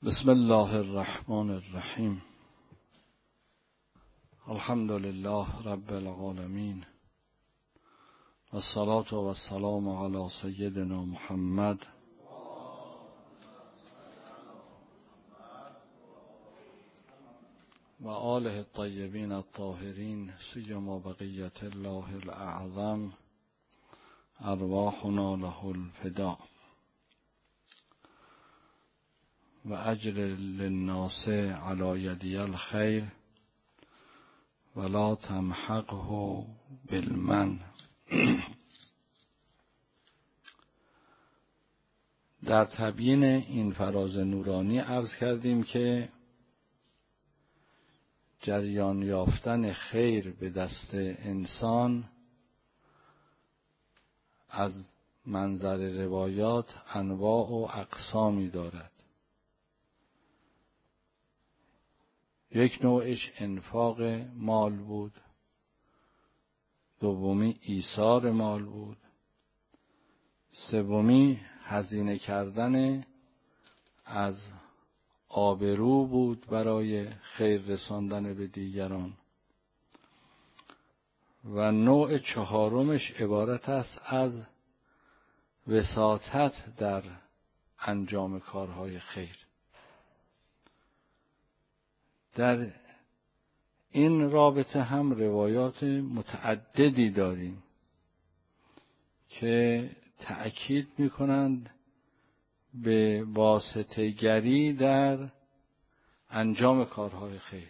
بسم الله الرحمن الرحیم. الحمد لله رب العالمین و الصلاة و السلام علی سیدنا محمد و آله الطیبین الطاهرین سیما بقیة الله الاعظم ارواحنا له الفداء و اجر للناس علی یدی الخیر ولا تمحقه بالمن. در تبیین این فراز نورانی عرض کردیم که جریان یافتن خیر به دست انسان از منظر روایات انواع و اقسامی دارد. یک نوعش انفاق مال بود، دومی ایثار مال بود، سومی هزینه کردن از آبرو بود برای خیر رساندن به دیگران و نوع چهارمش عبارت است از وساطت در انجام کارهای خیر. در این رابطه هم روایات متعددی داریم که تأکید می‌کنند به واسطه گری در انجام کارهای خیر.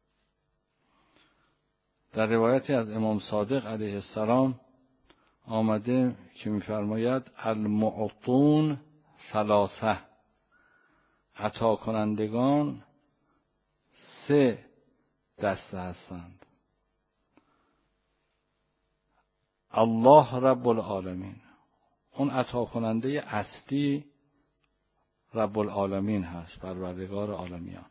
در روایتی از امام صادق علیه السلام آمده که می‌فرماید المعطون ثلاثه، عطا کنندگان سه دسته هستند: الله رب العالمین، اون عطا کننده اصلی رب العالمین هست، پروردگار عالمیان،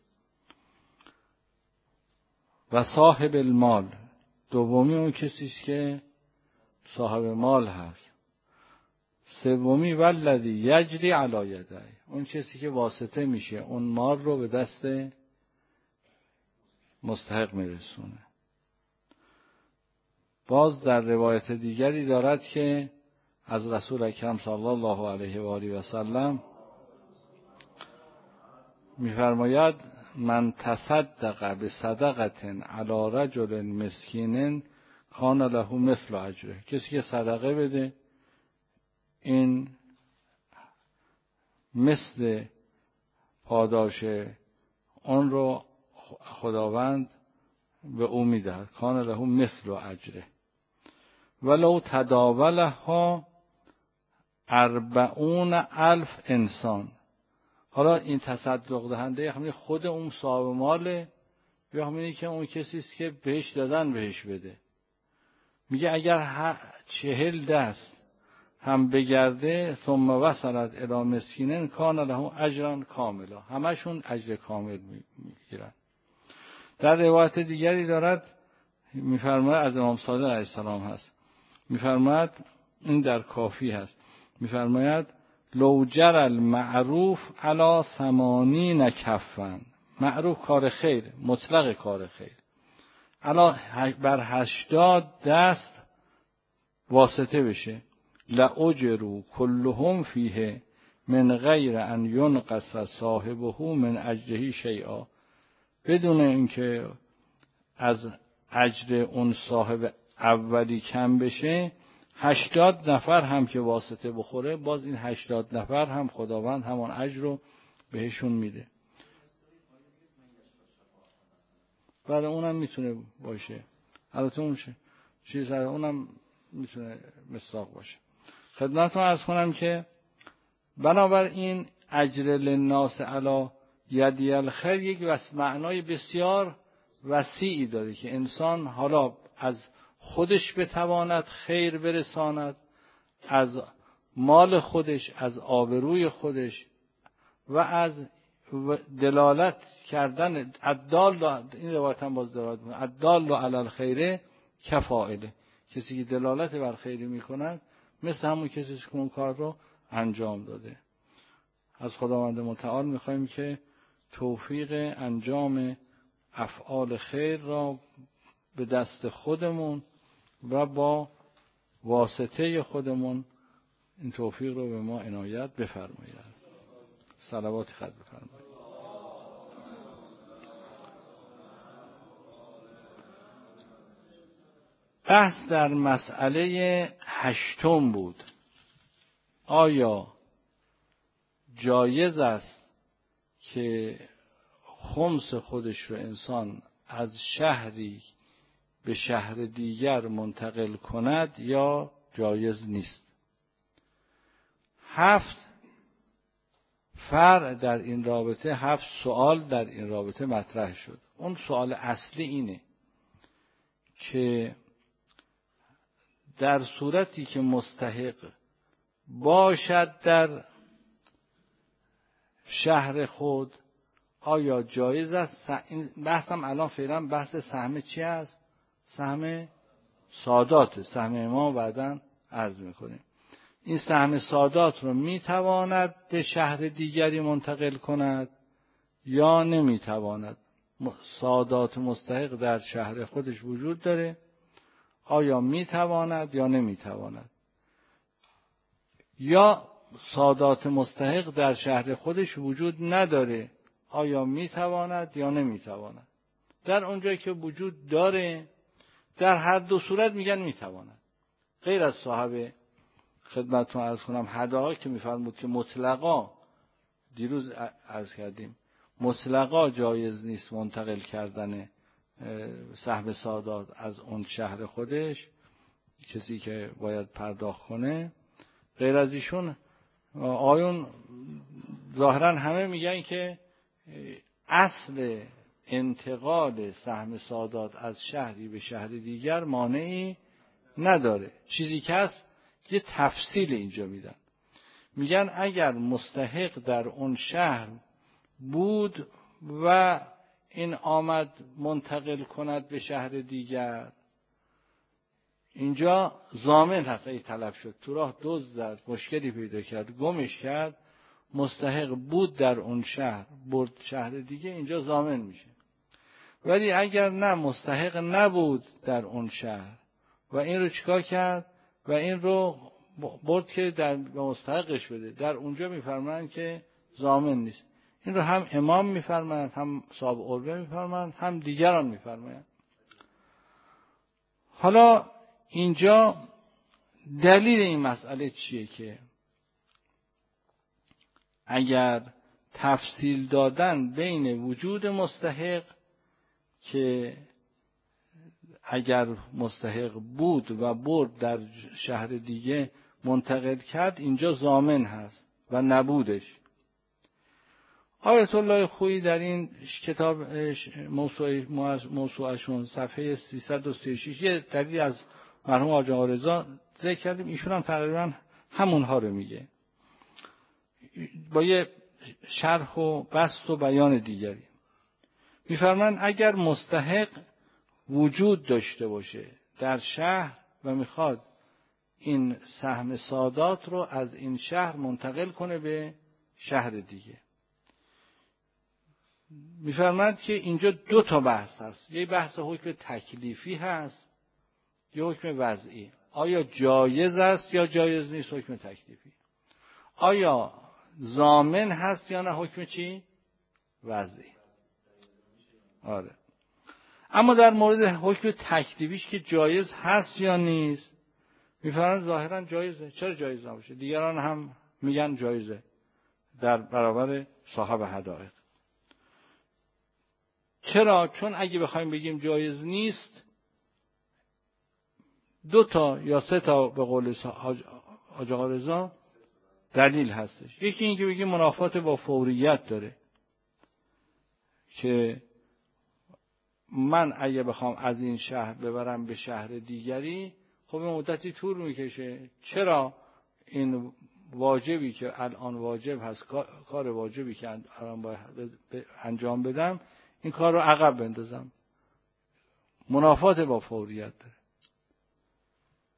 و صاحب المال، دومی اون کسی است که صاحب مال هست، سومی والذی یجری علی یدیه، اون کسی که واسطه میشه اون مال رو به دست مستحق میرسونه. باز در روایت دیگری دارد که از رسول اکرم صلی الله علیه و آله و سلم می‌فرماید من تصدق بصدقة علی رجل مسکین کان له مثل اجره، کسی که صدقه بده این مثل پاداش اون رو خداوند به او میدهد، کان له مثل اجره ولو تداولها 40,000 انسان. حالا این تصدق دهنده همین خود اون صاحب ماله یا همینی که اون کسی است که بهش دادن بهش بده. میگه اگر 40 دست هم بگرده ثم وصلت الی مسکین کان له اجرا کاملا، همشون اجر کامل میگیرن. در روایت دیگری دارد میفرماید از امام صادق علیه السلام هست، میفرماید این در کافی هست، میفرماید لو جر المعروف علی 80 کفا، معروف کار خیر، مطلق کار خیر، علی بر 80 دست واسطه بشه، لاجروا كلهم فیه من غیر ان ینقص صاحبه من اجره شیئا، بدون اینکه از اجر اون صاحب اولی کم بشه، 80 نفر هم که واسطه بخوره باز این 80 نفر هم خداوند همان اجر رو بهشون میده. برای اونم میتونه باشه، البته اون چیز اونم میتونه مصداق باشه. خدمتتون عرض کنم که بنابراین اجر للناس علی یدی الخیر یک معنای بسیار وسیعی داره که انسان حالا از خودش بتواند خیر برساند، از مال خودش، از آبروی خودش و از دلالت کردن الدال، این روایت هم باز دارد الدال علی الخیر کفاعله، کسی که دلالت بر خیری میکند مثل همون کسی که اون کار رو انجام داده. از خداوند متعال میخوایم که توفیق انجام افعال خیر را به دست خودمون و با واسطه خودمون این توفیق رو به ما عنایت بفرماید. صلوات خط بفرمایید. بحث در مسئله 8 بود. آیا جایز است که خمس خودش رو انسان از شهری به شهر دیگر منتقل کند یا جایز نیست؟ 7 فرع در این رابطه، 7 سوال در این رابطه مطرح شد. اون سوال اصلی اینه که در صورتی که مستحق باشد در شهر خود آیا جایز است؟ این بحثم الان فعلا بحث سهم چی است؟ سهم سادات، سهم امام بعداً عرض میکنیم. این سهم سادات رو میتواند به شهر دیگری منتقل کند یا نمیتواند؟ سادات مستحق در شهر خودش وجود داره، آیا میتواند یا نمیتواند؟ یا سادات مستحق در شهر خودش وجود نداره، آیا میتواند یا نمیتواند؟ در اونجایی که وجود داره در هر دو صورت میگن میتواند. غیر از صاحب خدمتتون عرض کنم هداها که میفرمود که مطلقا، دیروز عرض کردیم مطلقا جایز نیست منتقل کردن سهم سادات از اون شهر خودش، کسی که باید پرداخت کنه. غیر از ایشون آیون ظاهرا همه میگن که اصل انتقال سهم سادات از شهری به شهر دیگر مانعی نداره. چیزی که هست یه تفصیل اینجا میدن، میگن اگر مستحق در اون شهر بود و این آمد منتقل کند به شهر دیگر، اینجا ضامن هست. اگه طلب شد تو راه دزد زد، مشکلی پیدا کرد، گمش کرد، مستحق بود در اون شهر برد شهر دیگه، اینجا ضامن میشه. ولی اگر نه مستحق نبود در اون شهر و این رو چیکار کرد و این رو برد که در مستحقش بده، در اونجا میفرمایند که ضامن نیست. این رو هم امام میفرمایند، هم صاحب عربه میفرمایند، هم دیگران میفرمایند. حالا اینجا دلیل این مسئله چیه؟ که اگر تفصیل دادن بین وجود مستحق که اگر مستحق بود و برد در شهر دیگه منتقل کرد، اینجا ضامن هست و نبودش. آیت الله خویی در این کتاب موسوعه‌شون صفحه 336 یه دلیل از مرحوم حاج آقا رضا ذکر کردیم، ایشون هم تقریبا همونها رو میگه با یه شرح و بسط و بیان دیگری. میفرمان اگر مستحق وجود داشته باشه در شهر و میخواد این سهم سادات رو از این شهر منتقل کنه به شهر دیگه، میفرماید که اینجا 2 تا بحث هست. یه بحث حکم تکلیفی هست، یه حکم وضعی. آیا جایز است یا جایز نیست حکم تکلیفی؟ آیا ضامن هست یا نه حکم چی؟ وضعی. آره. اما در مورد حکم تکلیفیش که جایز هست یا نیست، میفرماید ظاهرا جایزه. چرا جایز نباشه؟ دیگران هم میگن جایزه در برابر صاحب حدائق. چرا؟ چون اگه بخوایم بگیم جایز نیست، 2 تا یا 3 تا به قول حاج آقا رضا دلیل هستش. یکی این که بگیم منافات با فوریت داره، که من اگه بخوام از این شهر ببرم به شهر دیگری، خب این مدتی طول میکشه. چرا این واجبی که الان واجب هست، کار واجبی که الان باید انجام بدم، این کار رو عقب بندازم؟ منافات با فوریت داره.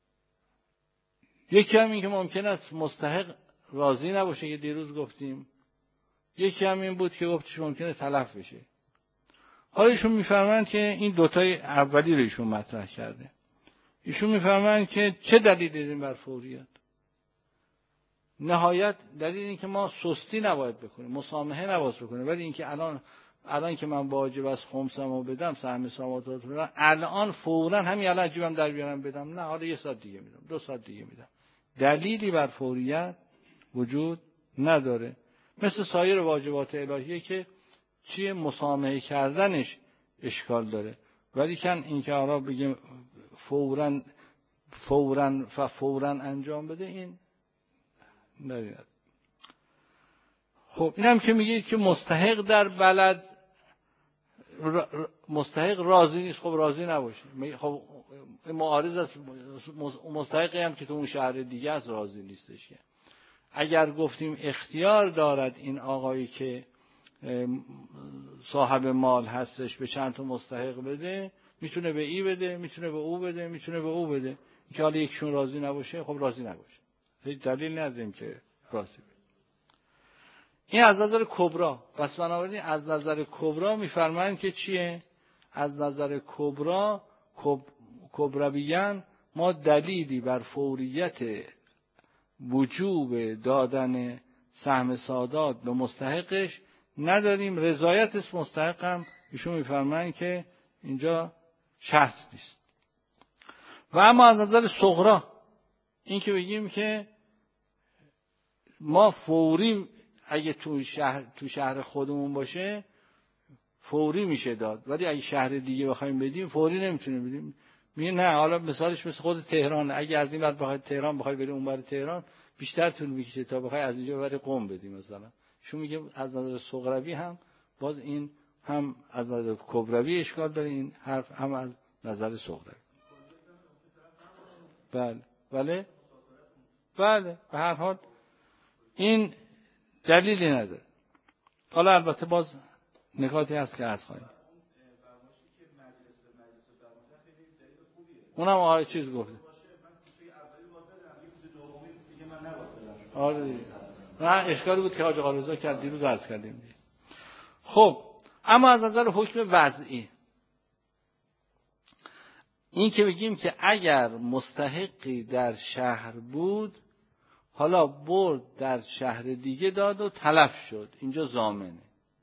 یکی هم این که ممکن است مستحق راضی نباشه، که دیروز گفتیم یکی هم این بود که گفتش ممکنه تلف بشه. حالا ایشون میفرمایند که این دوتای اولی رو ایشون مطرح کرده. ایشون میفرمایند که چه دلیلی داریم بر فوریت؟ نهایت دلیل این که ما سستی نباید بکنیم، مسامحه نباید بکنیم. ولی اینکه الان که من واجب از خمسمو بدم، سهم ساماتات بدم، الان فوراً همین الان جیبم در بیارم بدم، نه حالا 1 ساعت دیگه میدم، 2 ساعت دیگه میدم. دلیلی بر فوریت وجود نداره. مثل سایر واجبات الهیه که چیه مسامحه کردنش اشکال داره. ولی کن این که حالا بگیم فوراً انجام بده، این نداره. خب اینم که میگید که مستحق در بلد مستحق راضی نیست، خب راضی نباشه. خب معارض است. مستحقی هم که تو اون شهر دیگه است راضی نیستش. که اگر گفتیم اختیار دارد این آقایی که صاحب مال هستش به چند تا مستحق بده، میتونه به ای بده، میتونه به او بده، میتونه به او بده. که حالا یکشون راضی نباشه، خب راضی نباشه، هیچ دلیل نداریم که راضی بده. این از نظر کبرا. پس بنابراین از نظر کبرا میفرمایند که چیه؟ از نظر کبرویان ما دلیلی بر فوریت وجوب دادن سهم سادات به مستحقش نداریم. رضایت مستحق هم ایشون میفرمایند که اینجا شرط نیست. و اما از نظر صغرا، این که بگیم که ما فوری اگه تو شهر خودمون باشه فوری میشه داد، ولی اگه شهر دیگه بخوایم بدیم فوری نمیتونیم بدیم. میگه نه، حالا مثالش مثل خود تهران، اگه از این ور بخوای تهران بخوای بری اون ور تهران بیشتر طول میکشه تا بخوای از اینجا بری قم بدیم مثلا. شو میگه از نظر صغروی هم باز این هم از نظر کبروی اشکال داره، این حرف هم از نظر صغروی. بله به هر حال این دلیلی نداره. حالا البته باز نکاتی هست که عرض خواهیم. اونم آقای چیز گفته. آره نه اشکالی بود که حاج آقا رضا کرد، دیروز عرض کردیم. خب اما از نظر حکم وضعی، این که بگیم که اگر مستحقی در شهر بود، حالا برد در شهر دیگه داد و تلف شد، اینجا ضامنه.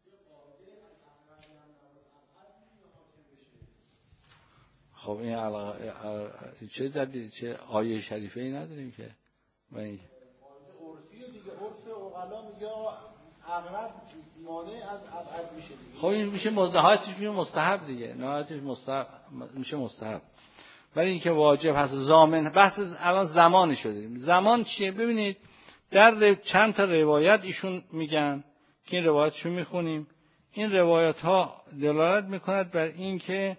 خب این چه دلیل، چه آیه شریفه ای نداریم که عرفی دیگه، عرف عقلا میگه اغلب مانع از ابعد میشه دیگه. خب این میشه نهایتش میشه مستحب دیگه، نهایتش میشه مستحب. ولی این که واجب هست ضامن، بحث الان زمانی شده. زمان چیه؟ ببینید در چند تا روایت ایشون میگن که این روایتشو میخونیم. این روایت ها دلالت میکند بر این که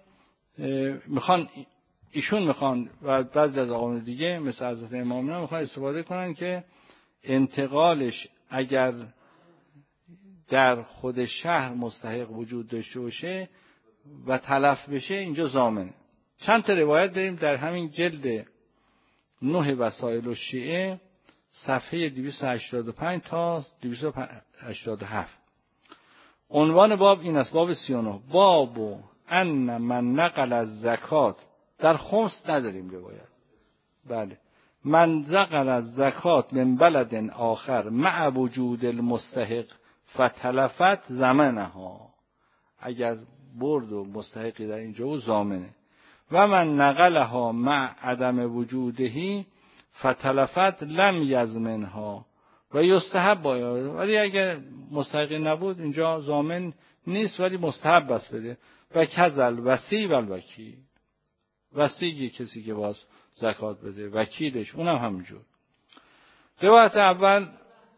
ایشون میخوان و بعضی از آقایون دیگه مثل حضرت امام میخوان استفاده کنن که انتقالش اگر در خود شهر مستحق وجود داشته باشه و تلف بشه اینجا ضامنه. چند تا روایت داریم در همین جلد 9 وسائل الشیعه صفحه 285 تا 287. عنوان باب این است، باب 39، باب ان من نقل از زکات. در خمس نداریم روایت. بله، من نقل از زکات من بلد آخر مع وجود المستحق فتلفت ضمنها. اگر برد و مستحقی در اینجا و ضامنه. و من نقلها مع عدم وجودهی فتلفت لم یضمنها و یستحب باید. ولی اگر مستحقی نبود اینجا ضامن نیست ولی مستحب بس بده. و کذل وسی و الوکیل، وسی کسی که باز زکات بده، وکیلش اونم همینجور. روایت اول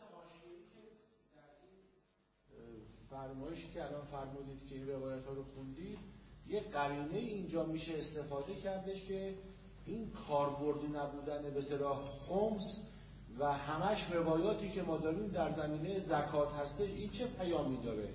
فرمایشی که الان فرمودید که این روایت ها رو خوندید، یه قرینه اینجا میشه استفاده کردش که این کاربردی نبودن به اصطلاح خمس و همش روایاتی که ما داریم در زمینه زکات هستش، این چه پیامی داره؟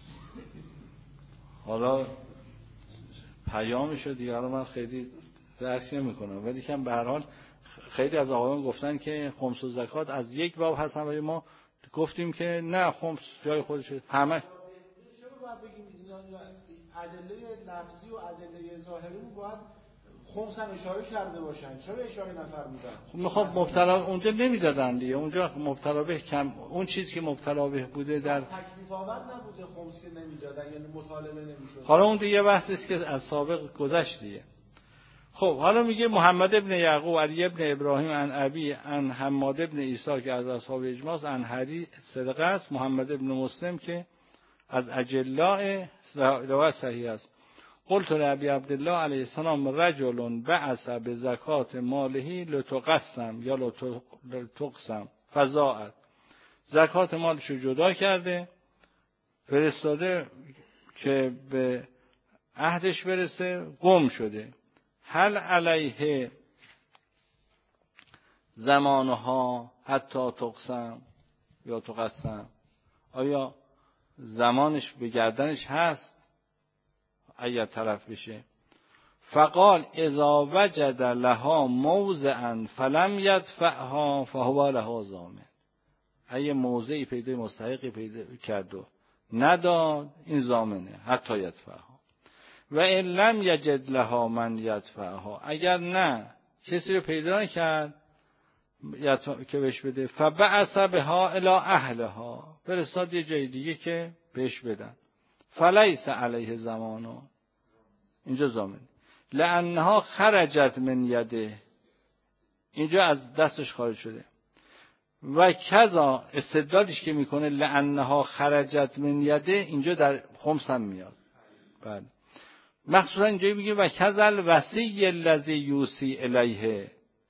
حالا پیامشو دیگه حالا من خیلی درک نمی‌کنم، ولی که به هر حال خیلی از آقایان گفتن که خمس و زکات از یک باب هستن ولی ما گفتیم که نه خمس جای خودشه همه. چرا باید بگیم اینا ادله لفظی و ادله ظاهری رو باید خمس هم اشاره کرده باشن؟ چرا اشاره نفرمودن؟ خب میخواد مبتلا اونجا نمیدادن دیگه، اونجا مبتلا به کم اون چیزی که مبتلا به بوده در تکلیف آور نبوده خمس که نمیدادن، یعنی مطالبه نمیشد. حالا اون دیگه بحثی است که از سابق گذشت دیگه. خب حالا میگه محمد ابن یعقوب علی ابن ابراهیم عن ابی عن حماد ابن عیسی که از اصحاب اجماع عن حدیث صدقه است، محمد ابن مسلم که از اجلاء روایت صحیح است. قلت لابی عبدالله علیه السلام رجل بعث بزکات ماله لتقسم یا لتقسم فضاعت، زکات مالش رو جدا کرده فرستاده که به عهدش برسه، گم شده. هل علیه زمانها حتی تقسم یا تقسم، آیا زمانش به گردنش هست اگر طرف بشه؟ فقال اذا وجد لها موضعا فلم يدفعها فهو لها ضامن، اگه موضعی پیدا مستحقی پیدا کرد و نداد این ضامنه حتی یدفعها. و ان لم یجد لها من یدفعها، اگر نه کسی رو پیدا کرد که بهش بده، فبعث بها الی اهلها، فرستاد یه جای دیگه که بهش بدن، فلیس علیه زمانو، اینجا ضامن، لانها خرجت من یده، اینجا از دستش خارج شده. و کذا استدلالش که میکنه لانها خرجت من یده، اینجا در خمس هم میاد. بعد مخصوصا اینجا میگه و کذل وصی الذی یوصی الیه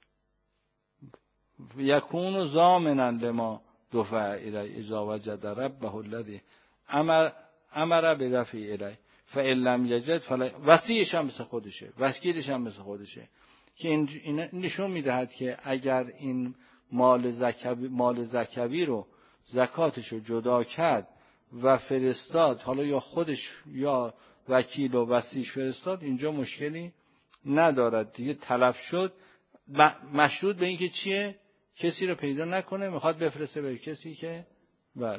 یکون ضامنا لما دفع الیه اذا وجد ربه الذی امر بدفع الیه فإن لم یجد وصیش هم مثل خودشه، وکیلش هم مثل خودشه، که این نشون میدهد که اگر این مال زکوی رو زکاتش رو جدا کرد و فرستاد، حالا یا خودش یا وکیل و وصیش فرستاد، اینجا مشکلی ندارد دیگه. تلف شد مشروط به این که چیه؟ کسی رو پیدا نکنه، میخواد بفرسته به کسی که بله.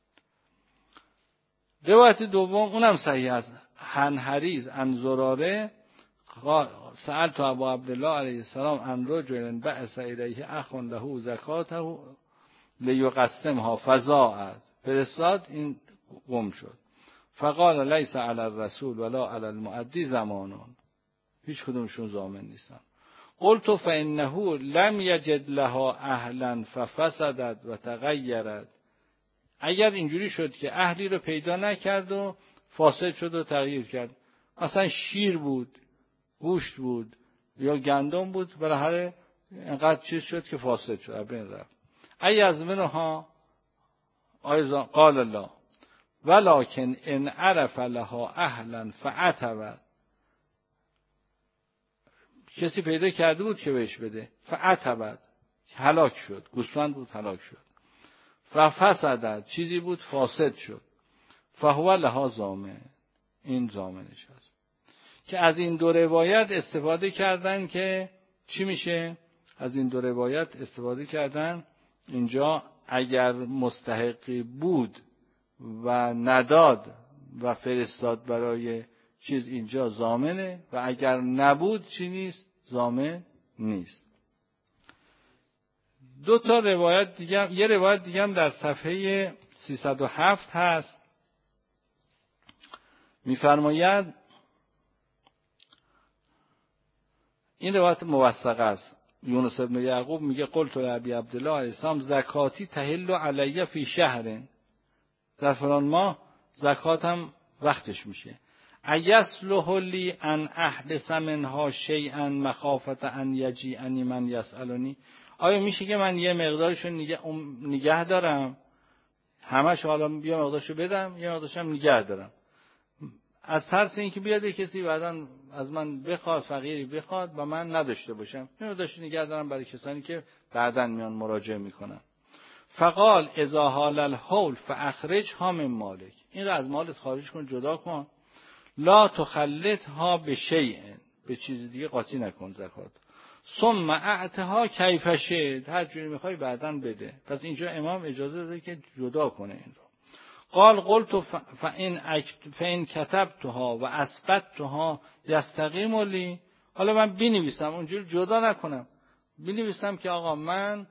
روایت دوم اونم صحیح است. حنحریز عن زراره سألت ابا عبدالله علیه السلام عن رجل بعث الیه اخ له زکاته لیقسمها فضاعت، فرستاد این گم شد. فقال لیس علی الرسول ولا علی المؤدی زمانون، هیچ کدومشون ضامن نیستن. قلت فانه لم یجد لها اهلا ففسدت و تغیرت، اگر اینجوری شد که اهلی رو پیدا نکرد و فاسد شد و تغییر کرد، مثلا شیر بود، گوشت بود یا گندم بود، بالاخره اینقدر چیز شد که فاسد شد، ابن رفت. ای از منها قال الله ولکن ان عرف لها اهلا فعتبت، کسی پیدا کرده بود که بهش بده، فعتبت هلاک شد، گوسفند بود هلاک شد، ففسدت چیزی بود فاسد شد، فهو لها ضامن، این ضامنش هست. که از این دو روایت استفاده کردن که چی میشه؟ از این دو روایت استفاده کردن اینجا اگر مستحقی بود و نداد و فرستاد برای چیز، اینجا ضامنه، و اگر نبود چی نیست؟ ضامن نیست. دو تا روایت دیگه، یه روایت دیگه هم در صفحه 307 هست، میفرماید این روایت موثقه است. یونس ابن یعقوب میگه قلت لابی عبدالله علیه السلام زکاتی تحل علیه فی شهر، در فلان ماه زکاتم وقتش میشه. ایصلح لی ان احبس منها شیئا مخافت ان یجیعنی من یسالنی، آیا میشه که من یه مقدارشو نگه دارم، همش حالا یه مقدارشو بدم یه مقدارشو نگه دارم، از ترس اینکه بیاد کسی بعداً از من بخواد، فقیری بخواد و من نداشته باشم، اینو داشته نگه دارم برای کسانی که بعداً میان مراجعه میکنن. فقال اذا حال الحول فاخرجها من مالک، این رو از مالت خارج کن، جدا کن. لا تخلطها بشیء، به چیز دیگه قاطی نکن زکات. ثم اعطها کیف شئت، هر جوری میخوای بعداً بده. پس اینجا امام اجازه داده که جدا کنه این رو. قال قلت فإن كتبتها و اثبتها یستقیم لی. حالا من بنویسم اونجوری جدا نکنم، بنویسم که آقا من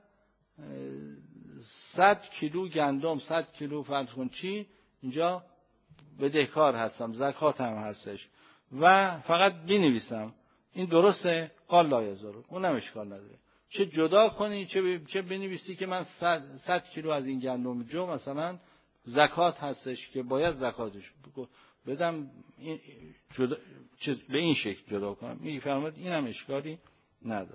100 کیلو گندم 100 کیلو فرض کن چی اینجا بدهکار هستم، زکات هم هستش و فقط بنویسم، این درسته؟ قال لا یضر، اونم اشکال نداره. چه جدا کنی چه بنویسی که من 100 کیلو از این گندم جو مثلا زکات هستش که باید زکاتش بدم، این جدا به این شکل جدا کنم. میفرماد اینم اشکالی نداره.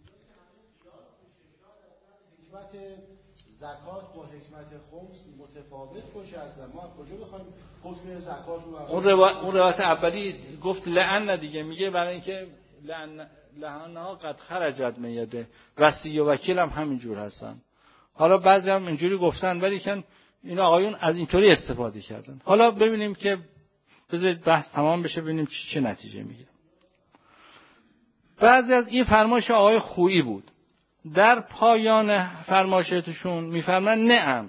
حکمت زکات با حکمت خمس متفاوت باشه اصلا. ما کجا بخوایم حکم زکات رو اون روایت اولی گفت لعن دیگه، میگه برای اینکه لعنها قد خرجت من یده، وصی و وکیل هم همینجور هستن. حالا بعضی هم اینجوری گفتن ولی که این آقایون از اینطوری استفاده کردن. حالا ببینیم که بذارید بحث تمام بشه ببینیم چه نتیجه میگیره. بعضی از این فرمایش آقای خویی بود. در پایان فرمایشاتشون میفرمان نعم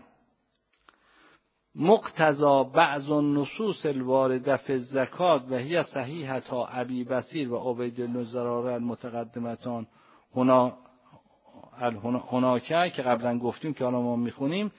مقتضا بعض النصوص الوارده فی الزکات و هی صحیحه تا ابی بصیر و عبید بن زراره المتقدمتان هناکه که قبلا گفتیم که حالا ما میخونیم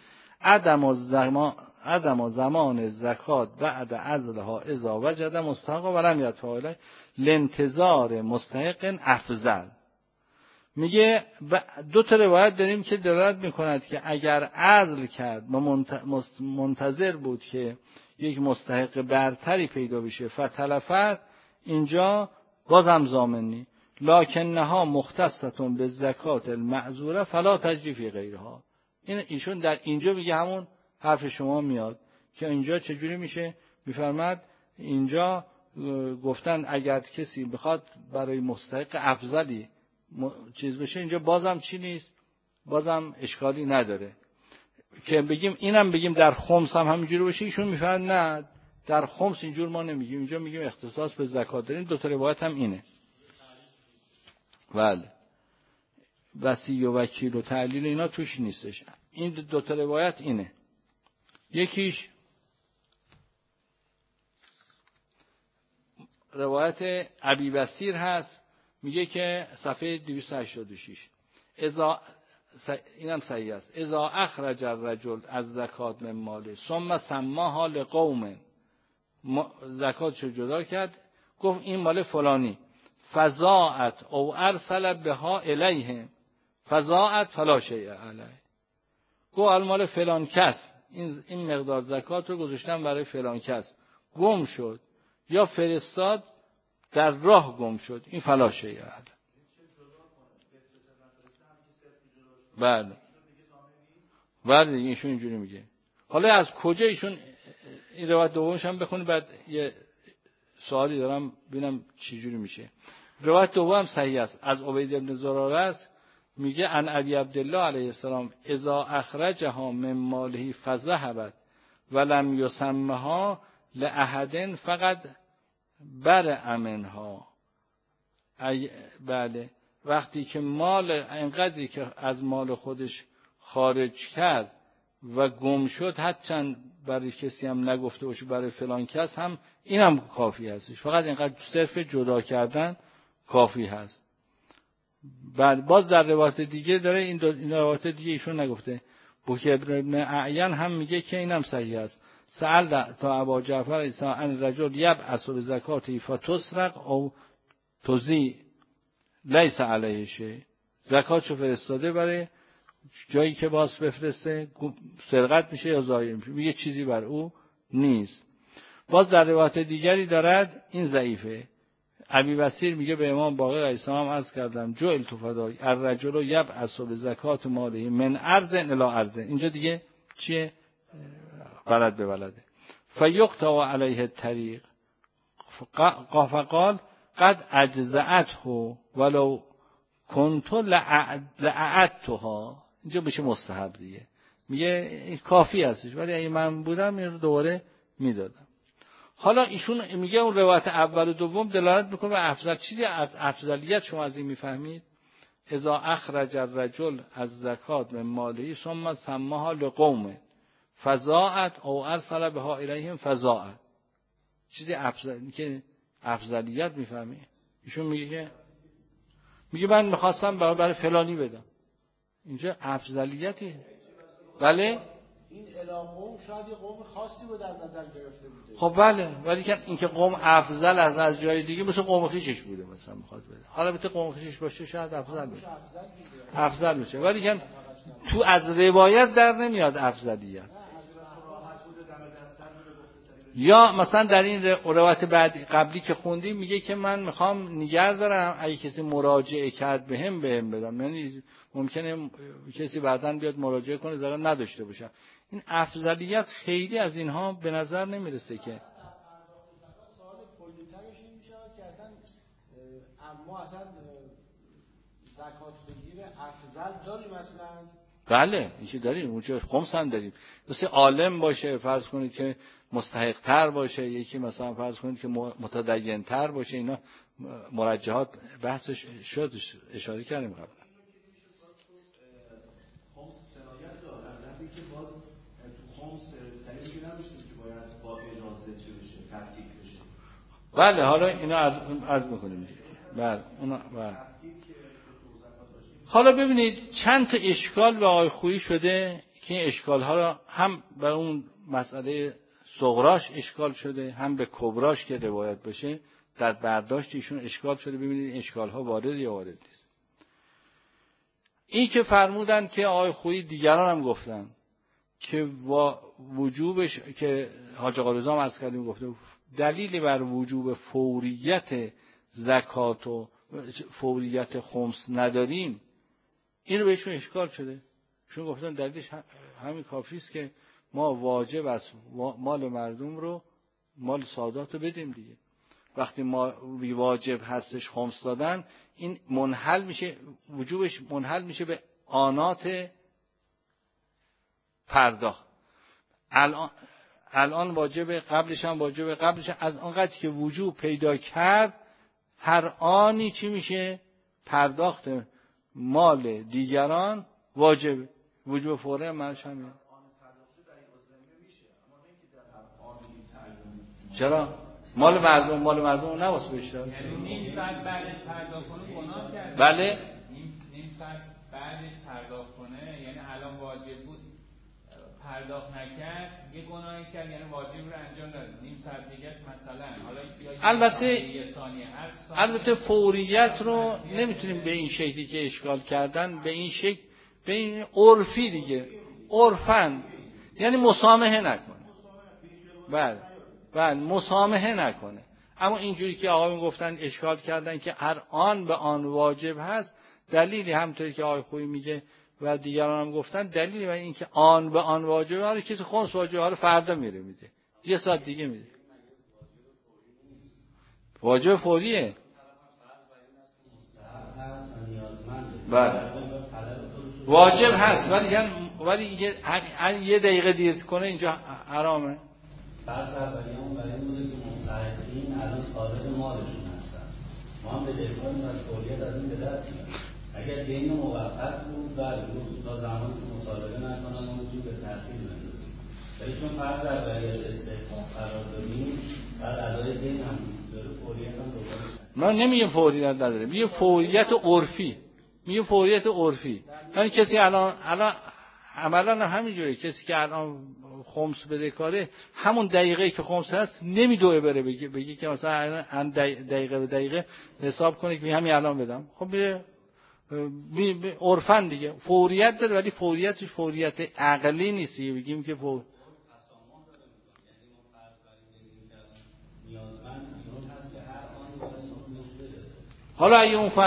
عدم زمان زکات بعد عزلها اذا وجد مستحق ولم یدفع الیه لانتظار مستحق افضل. میگه دو تا روایت داریم که دلالت میکند که اگر عزل کرد و منتظر بود که یک مستحق برتری پیدا بشه فتلفت، اینجا بازم ضامنی لکنها مختصتون به زکات المعذوره فلا تجری فی غیرها. ایشون در اینجا میگه همون حرف شما میاد که اینجا چجوری میشه. میفرماد اینجا گفتن اگر کسی بخواد برای مستحق افضلی چیز بشه اینجا بازم چی نیست، بازم اشکالی نداره که بگیم اینم بگیم در خمس هم همینجوری باشه. ایشون میفرماد نه در خمس اینجور ما نمیگیم، اینجا میگیم اختصاص به زکات داریم. دو تا روایت هم اینه. بله وصی و وکیل و تعلیل اینا توش نیستش. این دو تا روایت اینه. یکیش روایت ابی بصیر هست، میگه که صفحه 286 اینم صحیح است. اذا اخرج الرجل از زکات من ماله ثم سماها لقوم، زکاتشو جدا کرد گفت این مال فلانی، فضاعت او ارسل بها الیهم فضاعت فلا شیء علیه، گفت المال فلان کس، این مقدار زکات رو گذاشتم برای فلان کس، گم شد یا فرستاد در راه گم شد، این فلا شیء علیه. بله بله ایشون اینجوری میگه. حالا از کجا ایشون این روایت دومش هم بخونی بعد یه سوالی دارم ببینم چی جوری میشه. روایت دوم صحیح است، از عبید بن زراره است، میگه ان ابی عبدالله علیه السلام اذا اخرجها من ماله فذهبت ولم یسمها لاحد فقط برئ منها. بله وقتی که مال اینقدری که از مال خودش خارج کرد و گم شد، حتی برای کسی هم نگفته باشه برای فلان کس هم، اینم کافی هستش، فقط اینقدر صرف جدا کردن کافی هست. بعد باز در روایت دیگه داره این روایت دیگه ایشون نگفته. بوکر ابن اعین هم میگه که اینم صحیح است. سأل تا ابا جعفر ایسا ان رجل یبعث بزکاتی فتسرق او تزی لیس علیه شیء، زکاتشو فرستاده برای جایی که باز بفرسته سرقت میشه یا ضایع میشه، میگه چیزی بر او نیست. باز در روایت دیگری دارد این ضعیفه. ابی بصیر میگه به امام باقر علیه السلام عرض کردم جعلت فدای الرجل یبعث بزکات ماله من ارض الی ارض، اینجا دیگه چیه بلد به بلده. فیقطع علیه الطریق فقال قد اجزعته ولو کنت لأعدتها، اینجا بشه مستحب دیگه، میگه کافی هستش ولی اگه من بودم این رو دوباره میدادم. حالا ایشون میگه اون روایت اول و دوم دلالت میکنه به افضل. چیزی از افضلیت شما از این میفهمید؟ اذا اخرج الرجل از زکات من ماله ثم سماها لقوم فضاعت او ارسل بها الیهم فضاعت. چیزی که افضلیت میفهمی. ایشون میگه من میخواستم برای فلانی بدم. اینجا افضلیتی. بله این قوم شاید یه قوم خاصی رو در نظر گرفته بوده. خب بله، ولی که اینکه قوم افضل از جای دیگه مثل قوم خویشش بوده مثلا میخواد بده. حالا البته قوم خویشش باشه شاید افضل بشه. افضل بشه، ولی که تو از روایت در نمیاد افضلیت. یا مثلا در این روایت قبلی که خوندیم میگه که من میخوام نگه دارم، اگه کسی مراجعه کرد بهم بدم. یعنی ممکنه کسی بعداً بیاد مراجعه کنه زرا نداشته باشه. این افضلیت خیلی از اینها به نظر نمیرسه که سوال کلی‌ترش این میشه که اصلا ما اصلا زکات بگیر افضل داریم اصلا. بله اینکه داریم، اونجا خمس هم داریم. مثل عالم باشه فرض کنید که مستحق تر باشه، یکی مثلا فرض کنید که متدین تر باشه. اینا مرجحات بحثش شد، اشاره کردیم قبل. خمس صلاحیت داره، ولی که باز تو خمس دلیلی نمیشه که باید با اجازه چه بشه، تفکیک بشه. بله حالا اینا عرض میکنیم. بله اونا بله. حالا ببینید چند تا اشکال به آقای خویی شده که این اشکال ها را هم به اون مسئله صغراش اشکال شده، هم به کبراش که روایت بشه در برداشت ایشون اشکال شده. ببینید این اشکال ها وارد یا وارد نیست. این که فرمودن که آقای خویی دیگران هم گفتن که وجوبش که حاج آقا رضا هم عرض کردیم گفته دلیلی بر وجوب فوریت زکات و فوریت خمس نداریم، این رو بهشون اشکال شده. چون گفتن دلیلش همین کافی است که ما واجب است مال مردم رو، مال سادات رو بدیم دیگه. وقتی ما واجب هستش خمس دادن، این منحل میشه، وجوبش منحل میشه به آنات پرداخت. الان واجب، قبلش هم واجب، قبلش از آنقدر که وجوب پیدا کرد هر آنی چی میشه؟ پرداخت مال دیگران واجب. وجوب فوره منش همین. چرا؟ مال مردم نواسه بشتر. یعنی نیم ساعت بعدش پرداخت کنه گناه کرده. بله؟ نیم ساعت بعدش پرداخت کنه یعنی الان واجب بود پرداخت نکرد یه گناهی کرد، یعنی واجب رو انجام داد. نیم ساعت دیگه مثلا حالا البته فوریت رو نمیتونیم به این شکلی که اشکال کردن، به این شکل، به این عرفی دیگه، عرفن یعنی مسامحه نکنه. بله مسامحه نکنه. اما اینجوری که آقایون گفتن اشکال کردن که هر آن به آن واجب هست، دلیلی همونطوری که آقای خویی میگه و دیگران هم گفتن دلیلی برای این که آن به آن واجبه، حالا کسی خمس واجبه حالا فردا میره میده، یه ساعت دیگه میده. واجب فوریه. بله واجب هست، ولی اینکه یه دقیقه دیر کنه اینجا حرامه. فرض اولیه‌مون برای این بوده که مستحقین الان صاحب مالشون هستن، ما هم به دفاعیم از فوریت از این به دست میاریم. اگر دین موقت بود بله تا زمانی که مطالبه نکنم ما میتونیم به تأخیر بندازیم، ولی چون فرض اولیت استحقاق قرار داریم بعد ادای دین هم داره، فوریت هم دوباره ما نمیگیم فوریت نداره، میگیم فوریت عرفی. یعنی کسی الان عملا همینجوری، کسی که الان خمس بده کاره همون دقیقه که خمس هست نمیدوه بره بگه که مثلا دقیقه به دقیقه حساب کنه که همین الان بدم. خب عرفن دیگه فوریت داره، ولی فوریتش فوریت عقلی نیست. بگیم که حالا اگه اون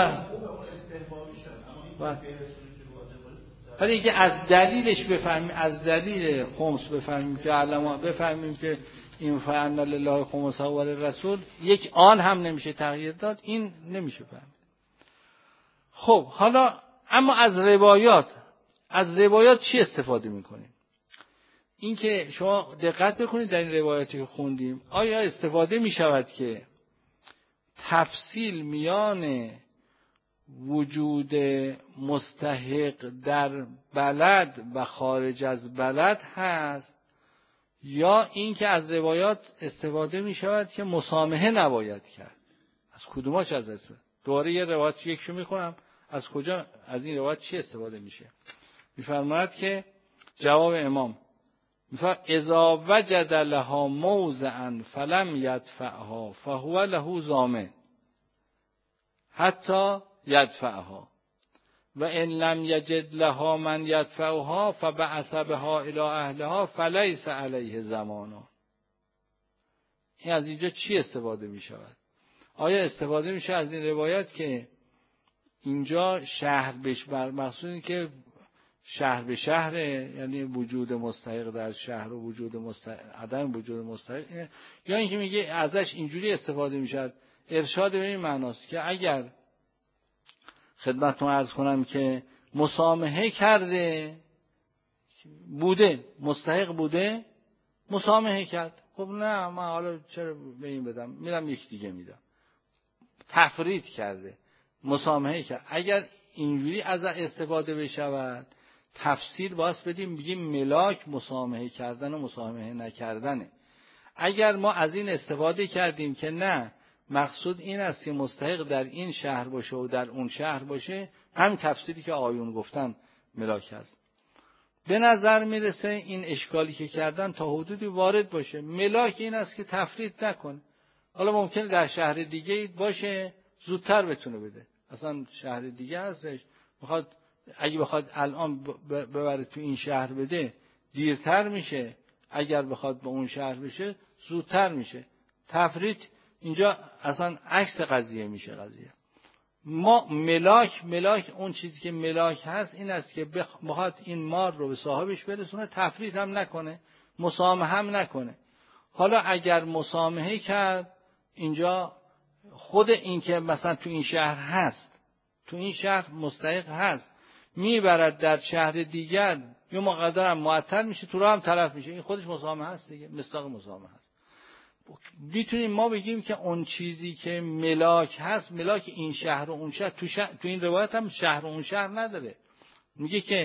ولی اینکه از دلیلش بفهمیم، از دلیل خمس بفهمیم که علما بفهمیم که این فعن لله خمسه و للرسول یک آن هم نمیشه تغییر داد، این نمیشه فهمید. خب حالا اما از روایات چی استفاده میکنیم؟ این که شما دقت بکنید در این روایاتی که خوندیم آیا استفاده میشود که تفصیل میان وجود مستحق در بلد و خارج از بلد هست، یا این که از روایات استفاده می شود که مسامحه نباید کرد. از کدوماش از استفاده؟ دوباره یه روایت یکشو می خونم. از کجا از این روایت چی استفاده میشه؟ میفرماید که جواب امام میفرماید اذا وجد لها موضعا فلم یدفعها فهو له ضامن حتی یدفعها و ان لم یجد لها من یدفعها فبعث بها الی اهلها فلیس علیه ضمان. این از اینجا چی استفاده می شود؟ آیا استفاده میشه از این روایت که اینجا شهر بهش مقصود که شهر به شهره، یعنی وجود مستحق در شهر و وجود عدم وجود مستحق، یا اینکه میگه ازش اینجوری استفاده میشه؟ ارشاد به این معناست که اگر خدمتتون عرض کنم که مسامحه کرده بوده، مستحق بوده، مسامحه کرد، خب نه من حالا چرا به این بدم، میرم یک دیگه میدم. تفرید کرده، مسامحه کرد. اگر اینجوری از استفاده بشود، تفسیر باز بدیم بگیم ملاک مسامحه کردن و مسامحه نکردنه. اگر ما از این استفاده کردیم که نه مقصود این است که مستحق در این شهر باشه و در اون شهر باشه، همین تفسیری که آیون گفتن ملاک هست. به نظر میرسه این اشکالی که کردن تا حدودی وارد باشه. ملاک این است که تفرید نکنه. حالا ممکنه در شهر دیگه باشه زودتر بتونه بده، اصلا شهر دیگه هستش میخواد، اگه بخواد الان ببره تو این شهر بده دیرتر میشه، اگر بخواد به اون شهر بشه زودتر میشه. تفرید اینجا اصلا عکس قضیه میشه. قضیه ما ملاک اون چیزی که ملاک هست این است که بخواد این مال رو به صاحبش برسونه، تفرید هم نکنه، مسامحه هم نکنه. حالا اگر مسامحه کرد، اینجا خود این که مثلا تو این شهر هست، تو این شهر مستحق هست، میبرد در شهر دیگر، یه مقدر هم معطل میشه، تو راه هم تلف میشه، این خودش مسامحه هست دیگه، مصداق مسامحه هست. میتونیم ما بگیم که اون چیزی که ملاک هست، ملاک این شهر و اون شهر، تو این روایت هم شهر و اون شهر نداره. میگه که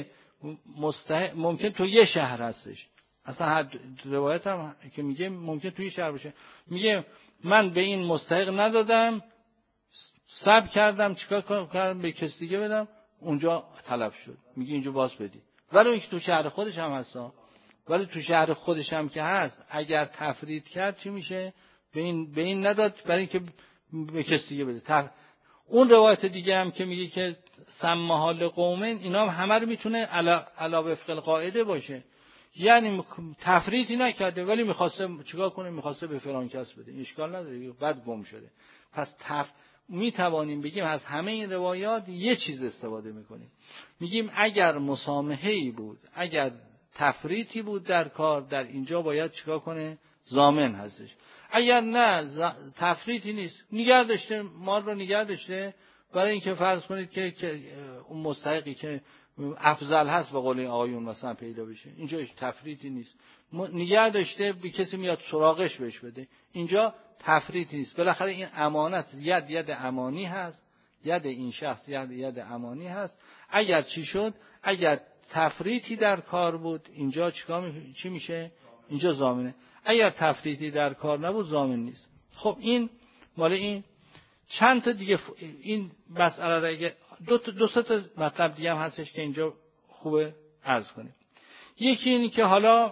ممکن تو یه شهر هستش، اصلا هر روایت هم که میگه ممکن توی شهر باشه. میگه من به این مستحق ندادم، صبر کردم، چیکار کردم به کسی دیگه بدم، اونجا تلف شد. میگه اینجا باز بدی. ولی اینکه تو شهر خودش هم هست، ولی تو شهر خودش هم که هست، اگر تفرید کرد چی میشه؟ به این نداد برای اینکه به کسی دیگه بده. اون روایت دیگه هم که میگه که سماها لقوم، اینا هم همه رو میتونه علا وفق القاعده باشه، یعنی تفریطی نکرده ولی میخواسته چیکار کنه؟ میخواسته به فلان کس بده، اشکال نداره، بعد گم شده. پس میتوانیم بگیم از همه این روایات یه چیز استفاده میکنیم، میگیم اگر مسامحه‌ای بود، اگر تفریطی بود در کار، در اینجا باید چیکار کنه؟ ضامن هستش. اگر نه تفریطی نیست، نگه داشته، مال رو نگه داشته، برای اینکه فرض کنید که اون مستحقی که افضل هست به قول آقایون مثلا پیدا بشه، اینجا هیچ تفریطی نیست، نگه داشته، به کسی میاد سراغش بهش بده، اینجا تفریطی نیست. بالاخره این امانت ید امانی هست، ید این شخص ید امانی هست. اگر چی شد؟ اگر تفریطی در کار بود، اینجا چی میشه؟ اینجا ضامنه. اگر تفریطی در کار نبود ضامن نیست. خب این مال این چند تا دیگه این مسئله را اگه دو سه تا مطلب دیگه هم هستش که اینجا خوبه عرض کنیم. یکی این که حالا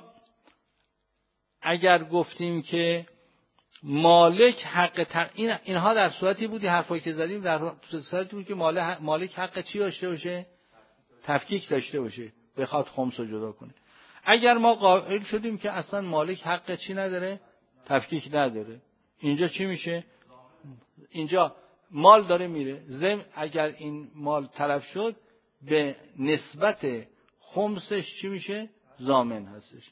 اگر گفتیم که مالک حق اینها در صورتی بودی، حرفایی که زدیم در صورتی بود که مالک حق چی داشته باشه؟ تفکیک داشته باشه، بخواد خمس رو جدا کنه. اگر ما قائل شدیم که اصلا مالک حق چی نداره؟ تفکیک نداره، اینجا چی میشه؟ اینجا مال داره میره، اگر این مال تلف شد به نسبت خمسش چی میشه؟ ضامن هستش.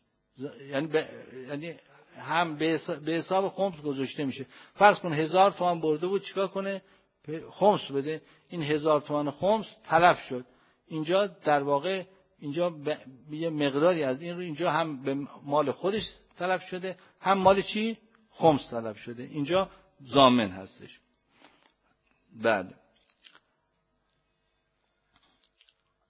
یعنی هم به حساب خمس گذاشته میشه. فرض کن 1000 تومان برده بود، چیکار کنه؟ خمس بده. این 1000 تومان خمس تلف شد، اینجا در واقع اینجا یه مقداری از این رو اینجا هم به مال خودش تلف شده، هم مال چی؟ خمس تلف شده، اینجا ضامن هستش. بعد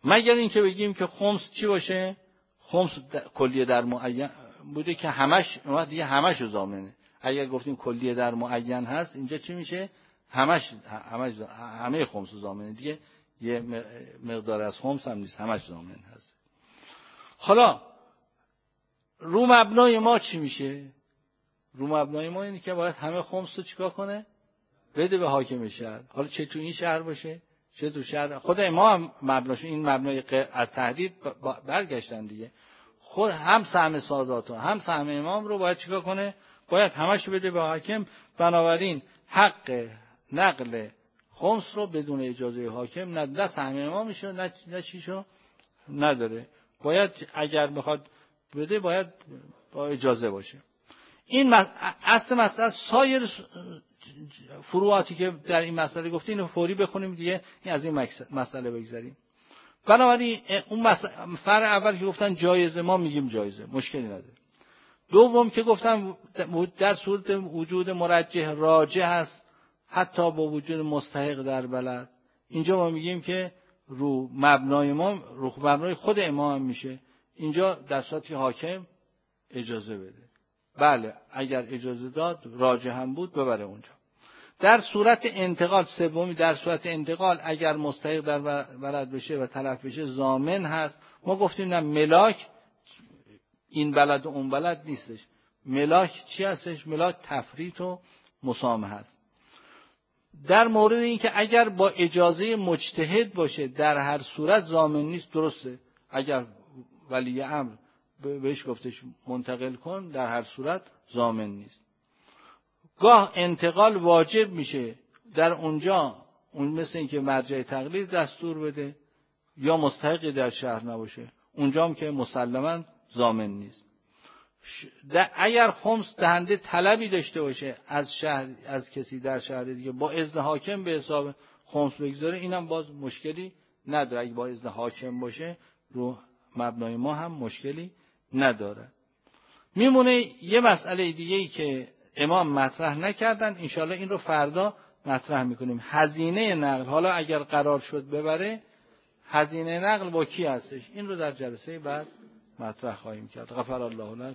مگر اینکه بگیم که خمس چی باشه؟ خمس کلیه در معین بوده که همش دیگه همش رو ضامنه. اگر گفتیم کلیه در معین هست اینجا چی میشه؟ همه خمس رو ضامنه دیگه، یه مقدار از خمس هم نیست، همش ضامن هست. حالا رو مبنای ما چی میشه؟ رو مبنای ما اینه که باید همه خمس رو چیکار کنه؟ بده به حاکم شهر. حالا چه تو این شهر باشه چه تو شهر خود امام مبناش این مبنای از تهدید برگشتن دیگه. خود هم سهم سادات و هم سهم امام رو باید چیکار کنه؟ باید همش بده به حاکم. بنابراین حق نقل خمس رو بدون اجازه حاکم نه سهم امامشو نه چیشو نداره. باید اگر میخواد بده باید با اجازه باشه. این اصل مسئله. سایر فروعاتی که در این مسئله گفتیم اینو فوری بخونیم دیگه، این از این مسئله بگذاریم. بنابراین اون فرع اول که گفتن جایزه، ما میگیم جایزه، مشکلی نداره. دوم که گفتن در صورت وجود مرجح راجح هست حتی با وجود مستحق در بلد، اینجا ما میگیم که رو مبنای خود امام میشه. اینجا در صورتی که حاکم اجازه بده، بله اگر اجازه داد راجح هم بود ببره اونجا. در صورت انتقال سومی، در صورت انتقال اگر مستحق در بلد بشه و تلف بشه ضامن هست. ما گفتیم نه ملاک این بلد و اون بلد نیستش. ملاک چی هستش؟ ملاک تفریط و مسامحه هست. در مورد این که اگر با اجازه مجتهد باشه در هر صورت ضامن نیست، درسته. اگر ولی امر بهش گفتش منتقل کن در هر صورت ضامن نیست. گاه انتقال واجب میشه در اونجا، اون مثل این که مرجع تقلید دستور بده یا مستحقی در شهر نباشه، اونجا هم که مسلماً ضامن نیست. اگر خمس دهنده طلبی داشته باشه از شهر، از کسی در شهر دیگه، با اذن حاکم به حساب خمس بگذاره، اینم باز مشکلی نداره. اگه با اذن حاکم باشه رو مبنای ما هم مشکلی نداره. میمونه یه مسئله دیگه‌ای که امام مطرح نکردن، انشالله این رو فردا مطرح میکنیم. هزینه نقل. حالا اگر قرار شد ببره، هزینه نقل با کی هستش؟ این رو در جلسه بعد مطرح خواهیم کرد. غفر الله لنا.